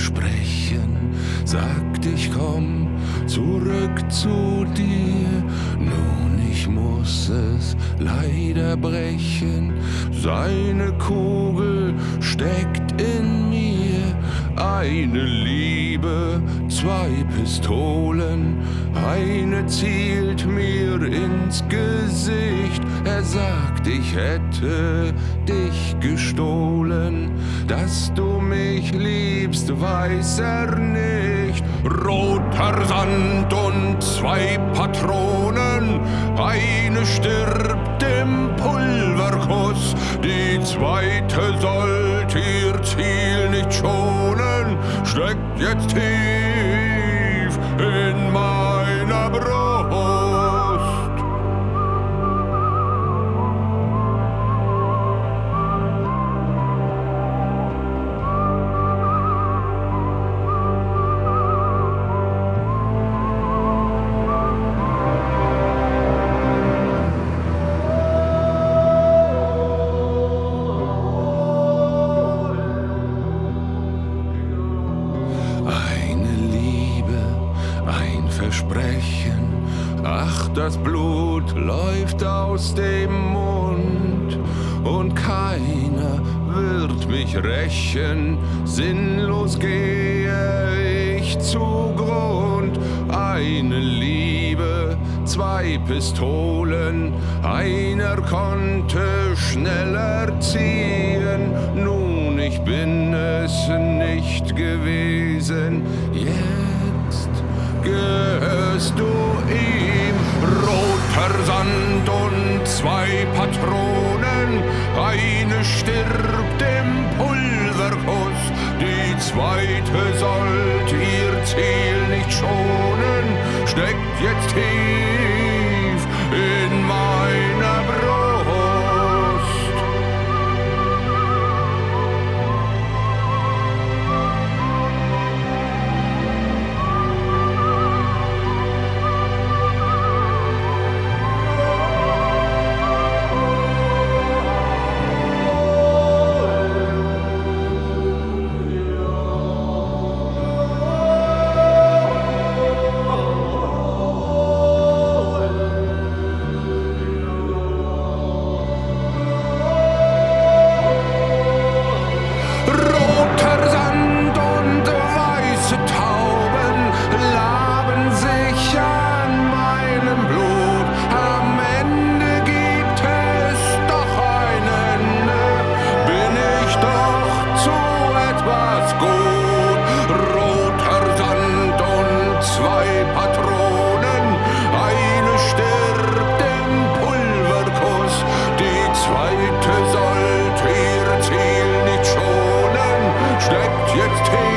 Versprechen sagt, ich komm zurück zu dir. Nun, ich muss es leider brechen. Seine Kugel steckt in mir. Eine Liebe, 2 Pistolen, eine zielt mir ins Gesicht. Er sagt, ich hätte dich gestohlen. Dass du mich liebst, weiß er nicht. Roter Sand und 2 Patronen, eine stirbt im Pulverkuss. Die zweite sollt ihr Ziel nicht schonen, steckt jetzt tief in meiner Brust. Versprechen, ach, das Blut läuft aus dem Mund und keiner wird mich rächen. Sinnlos gehe ich zugrund. Eine Liebe, 2 Pistolen, einer konnte schneller ziehen. Nun, ich bin es nicht gewesen. Jetzt gehörst du ihm. Roter Sand und 2 Patronen, eine stirbt im Pulverkuss. Die zweite sollt ihr Ziel nicht schonen, steckt jetzt tief in meiner Brust. Steckt jetzt hin.